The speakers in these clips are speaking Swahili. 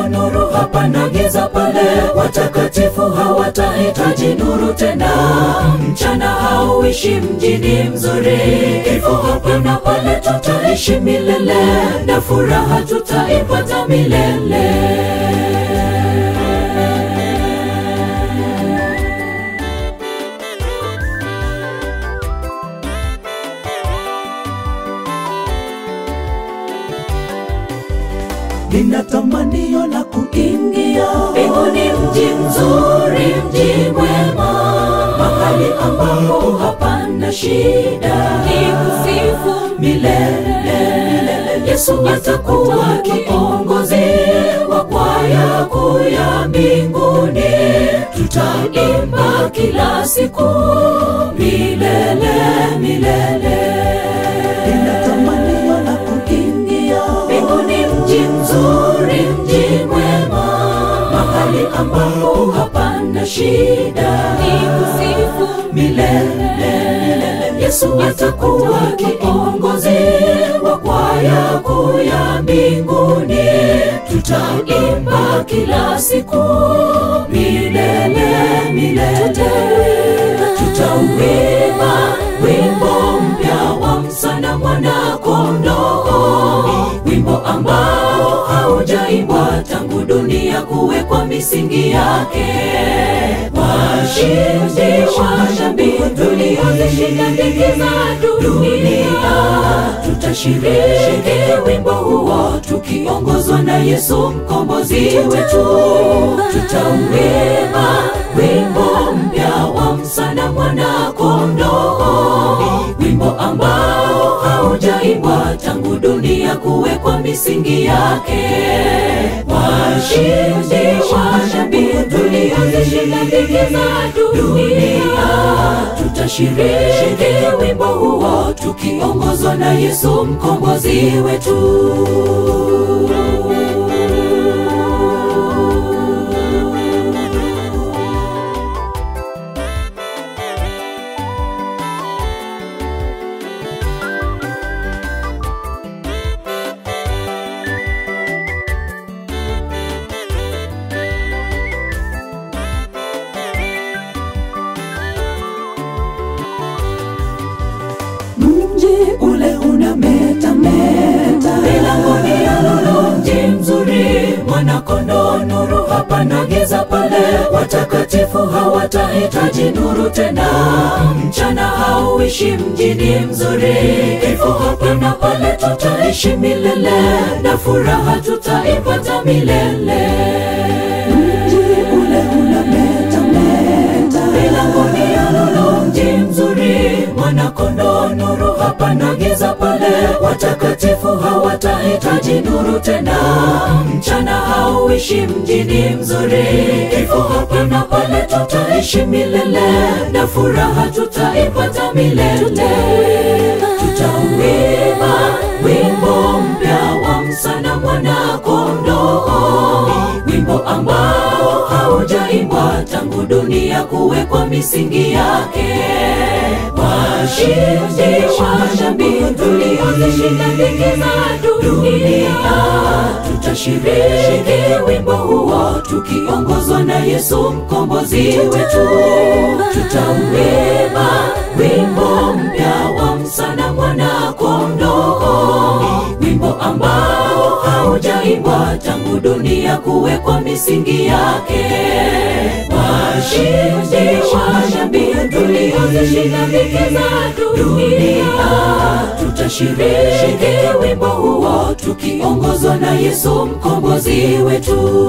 nuru, hapana giza pale. Watakatifu hawatahitaji nuru tena, mchana hauishi mjini mzuri. Kifo hapana pale, tutaishi milele, na furaha tutaipata milele. Nina tamanio la kuingia mbinguni, mji mzuri, mji mwema, mahali ambapo hapana shida, ni kusifu milele. Yesu atakuwa kiongozi wa kwaya kuu ya mbinguni, tutaimba kila siku milele milele. Nina tamanio la kuingia mbinguni, mji mzuri, mji mwema, mahali ambapo hapana shida, ni kusifu milele. Yesu atakuwa kiongozi wa kwaya kuu ya mbinguni, tutaimba kila siku milele milele. Tutauimba wimbo mpya wa msana mwana kondoo, wimbo ambao haujaimbwa tangu dunia kuwekwa misingi yake. Washindi wa dhambi tuliozishinda dhiki za dunia, tutashiriki wimbo huo tukiongozwa na Yesu mkombozi wetu. Tutauimba wimbo mpya wa msana mwana kondoo, wimbo ambao haujaimbwa tangu dunia kuwekwa misingi yake. Washindi wa dhambi tuliozishinda dhiki za dunia, tutashiriki wimbo huo tukiongozwa na Yesu mkombozi wetu. ule unametameta, milangoni ya nuru, mji mzuri, mwana kondoo nuru, hapana giza pale. Watakatifu hawatahitaji nuru tena, mchana hauishi mjini mzuri. Kifo hapana pale, tutaishi milele, na furaha tutaipata milele. ule unametameta, Milangoni ya nuru, mji mzuri, mwana kondoo nuru, hapana giza pale. Watakatifu hawatahitaji nuru tena, mchana hauishi mjini mzuri. Kifo hapana pale, tutaishi milele, na furaha tutaipata milele. Tutauimba wimbo mpya wa msana mwana kondoo, wimbo ambao haujaimbwa tangu dunia kuwekwa misingi yake. Washindi wa dhambi tuliozishinda dhiki za dunia, tutashiriki wimbo huo tukiongozwa na Yesu mkombozi wetu. Tutauimba wimbo mpya wa msana mwana kondoo, wimbo ambao haujaimbwa tangu dunia kuwekwa misingi yake. Washindi wa dhambi tuliozishinda dhiki za dunia, tutashiriki wimbo huo tukiongozwa na Yesu mkombozi wetu.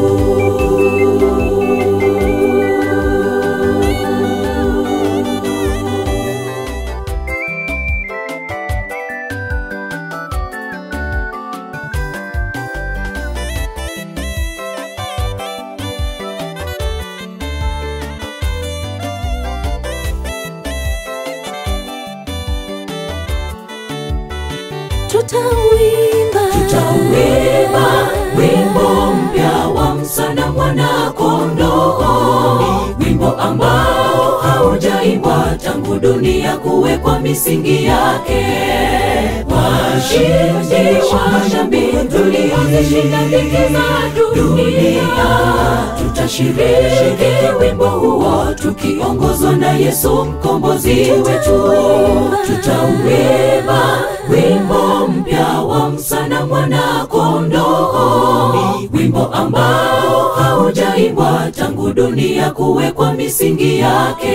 Tutauimba wimbo mpya wa msana mwana kondoo, wimbo ambao haujaimbwa tangu dunia kuwekwa misingi yake. washindi wa dhambi tuliozishinda dhiki za dunia. Tutashiriki wimbo huo tukiongozwa na Yesu mkombozi wetu. Tutauimba wimbo mpya wa msana mwana kondoo, wimbo ambao haujaimbwa tangu dunia kuwekwa misingi yake.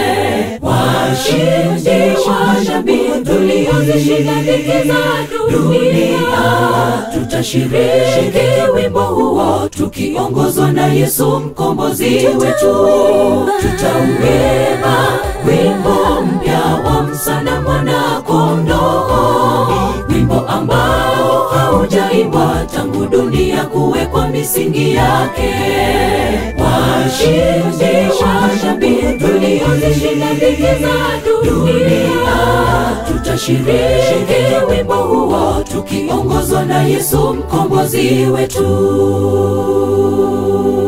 Washindi wa dhambi tuliozishinda dhiki za dunia. Tutashiriki wimbo huo tukiongozwa na Yesu mkombozi wetu. Tutauimba wimbo mpya wa msana mwana kondoo, wimbo ambao haujaimbwa tangu dunia kuwekwa misingi yake. Washindi wa dhambi tuliozishinda dhiki za dunia. Tutashiriki wimbo huo tukiongozwa na Yesu mkombozi wetu.